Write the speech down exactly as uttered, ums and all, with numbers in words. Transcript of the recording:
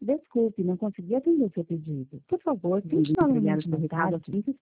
Desculpe, não consegui atender o seu pedido. Por favor, tente novamente no recado assim que